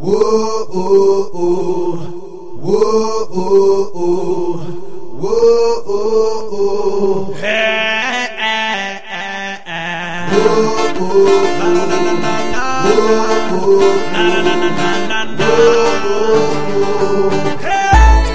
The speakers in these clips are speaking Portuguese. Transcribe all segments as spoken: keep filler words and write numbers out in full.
Whoa, oh, oh. Whoa, oh, oh. Whoa, oh, oh. Hey, hey, hey, hey. Whoa, oh, oh. Na na na na na. Whoa, oh, Na na na na na na. hey,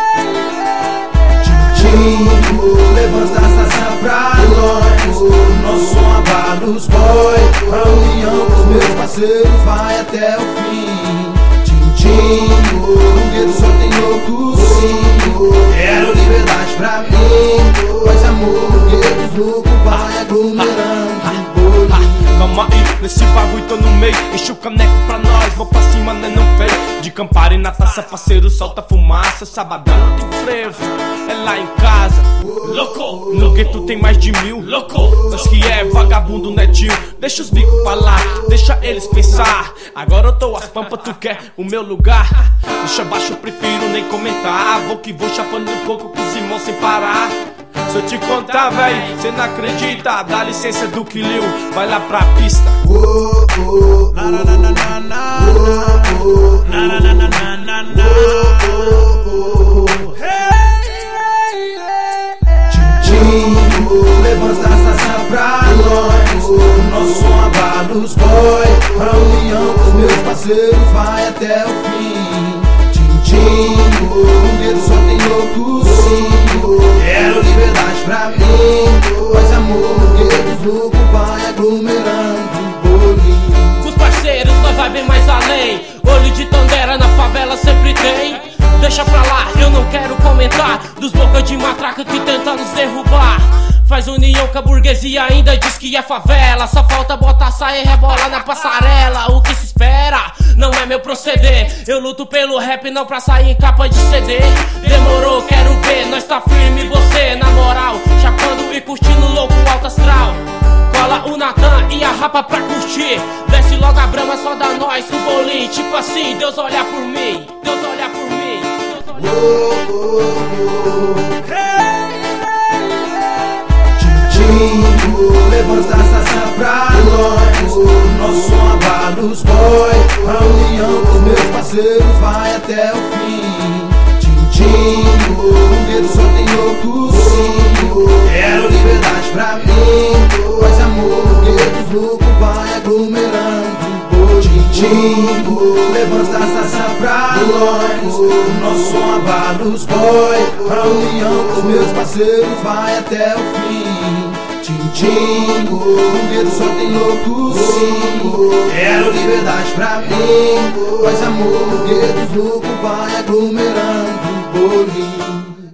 Tchim, levanta a taça pra nós. O nosso som abala os boys. A união dos meus parceiros vai até o fim. Tchim, o gueto só tem louco sim. Quero liberdade pra mim. Mas amor, o gueto os loucos vai aglomerando. Calma aí, nesse bagulho tô no meio. Enche o caneco pra nós, vou pra cima, né não feio. De Campari na taça, parceiro, solta fumaça. Sabadão tem frevo, é lá em casa. Louco, no gueto tem mais de mil. Louco, nós que é vagabundo, né tio? Deixa os bicos falar, deixa eles pensar. Agora eu tô às pampas, tu quer o meu lugar? Deixa baixo, eu prefiro nem comentar. Vou que vou chapando um pouco com os irmãos sem parar. Se eu te contar, véi, cê não acredita. Dá licença do Quilil, vai lá pra pista. Whoa, oh, Na na na na na na. Na na na na na na na. Tchim, levanta a taça pra nós. O nosso som abala os boys. A união dos meus parceiros vai até o fim. Tchim, o gueto só tem louco sim. Quero liberdade pra mim. Mas amor, o gueto os loucos vai aglomerando um bolinho. Com os parceiros nós vai bem mais além. Olho de Tandera na favela sempre tem. Deixa pra lá, eu não quero comentar dos boca de matraca que tentam nos derrubar. Faz união com a burguesia, ainda diz que é favela. Só falta botar saia e rebolar na passarela. O que se espera não é meu proceder. Eu luto pelo rap, não pra sair em capa de C D. Demorou, quero ver, nós tá firme você. Na moral, chapando e curtindo louco alto astral. Cola o Natan e a rapa pra curtir. Desce logo a brama, só dá nós o bolinho. Tipo assim, Deus olha por mim, Deus olha por mim, Deus olha por mim. Oh, oh, oh. Tchim, levanta a taça pra nós. O nosso som abala os boys. A união dos meus parceiros vai até o fim. Tchim, o gueto só tem louco sim. Quero liberdade pra mim. Mas amor, o gueto os loucos vai aglomerando um bolinho. Tchim, levanta a taça pra nós. O nosso som abala os boys. A união dos meus parceiros vai até o fim. Tchim, o gueto só tem louco sim. Quero liberdade pra mim. Mas amor, o gueto os loucos vai aglomerando um bolinho.